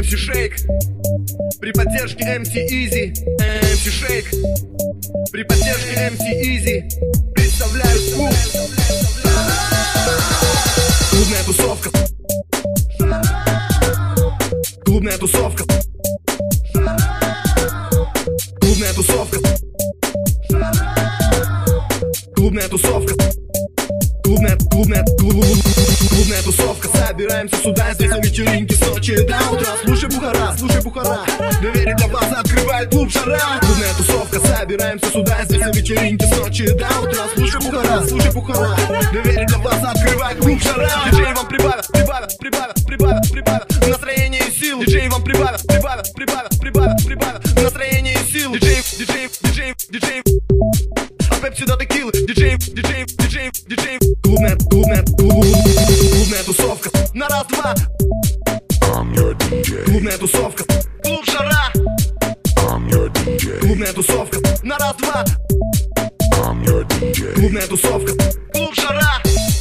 MC Shake при поддержке MC Easy. MC Shake при поддержке MC Easy представляют клуб. Клубная тусовка. Клубная тусовка. Клубная тусовка. Клубная тусовка. Клубная тусовка. Собираемся сюда, здесь на вечеринке с ночи до утра. Слушай, Бухара, доверие для вас открывает клуб Жара. Клубная тусовка. Собираемся сюда, здесь на вечеринке с ночи до утра. Слушай, Бухара, доверие для вас открывает клуб Жара. Диджей вам прибавят настроение и сил. Диджей вам прибавят настроение и сил. Диджей от пепси до текилы. Диджей. Клубная тусовка. На раз-два. Клубная тусовка. Клуб Жара. Клубная тусовка. На раз-два. Клубная тусовка. Клуб Жара.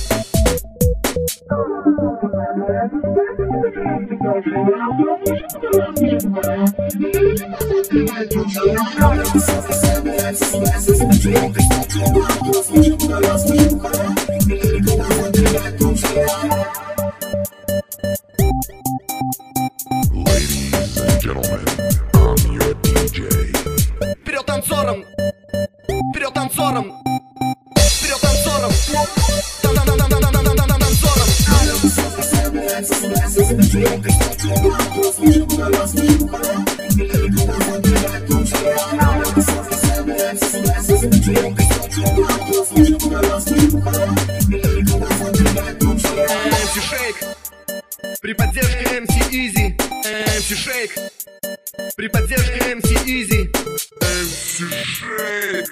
Ladies and gentlemen, I'm your DJ. Вперед танцором. Вперед танцором. Вперед танцором. MC Shake при поддержке MC Easy. MC Shake при поддержке MC Easy. MC Shake.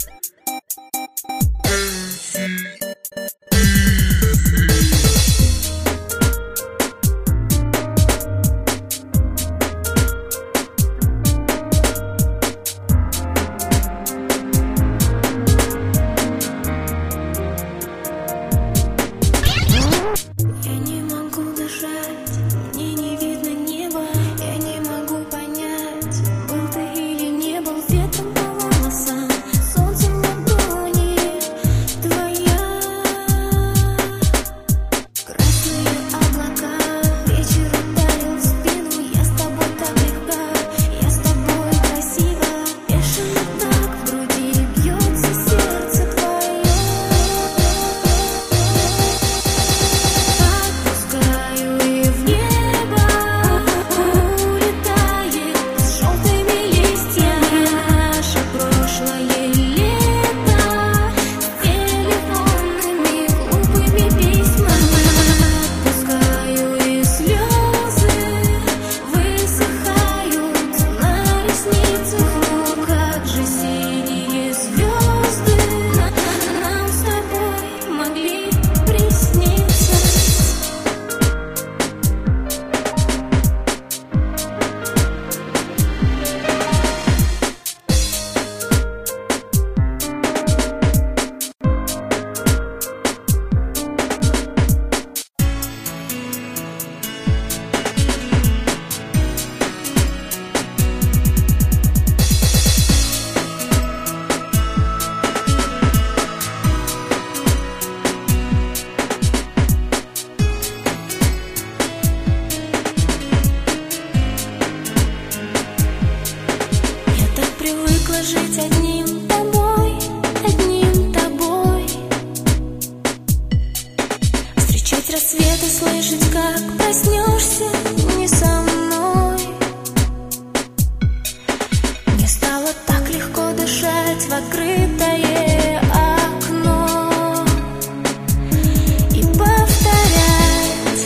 Жить одним тобой. Встречать рассветы, слышать, как проснешься не со мной. Мне стало так легко дышать в открытое окно и повторять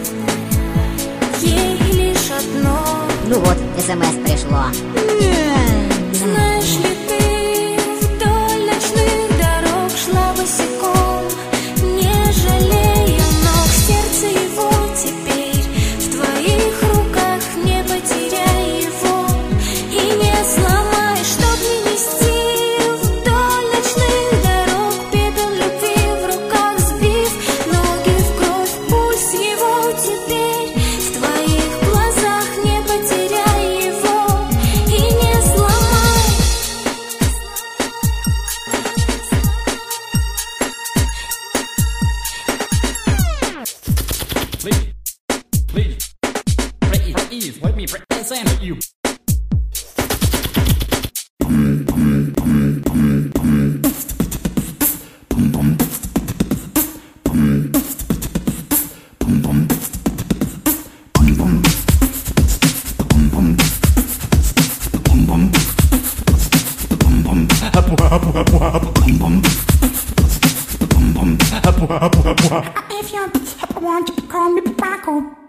ей лишь одно. Ну вот, СМС пришло. Знаешь ли ты, вдоль ночных дорог шла босиком, не жалея ног, сердце его теперь в твоих руках, не потеряй его и не сломай, чтоб не нести вдоль ночных дорог пепел любви в руках, сбив ноги в кровь, пульс его теперь в твоих глазах, не I want you to call me Paco.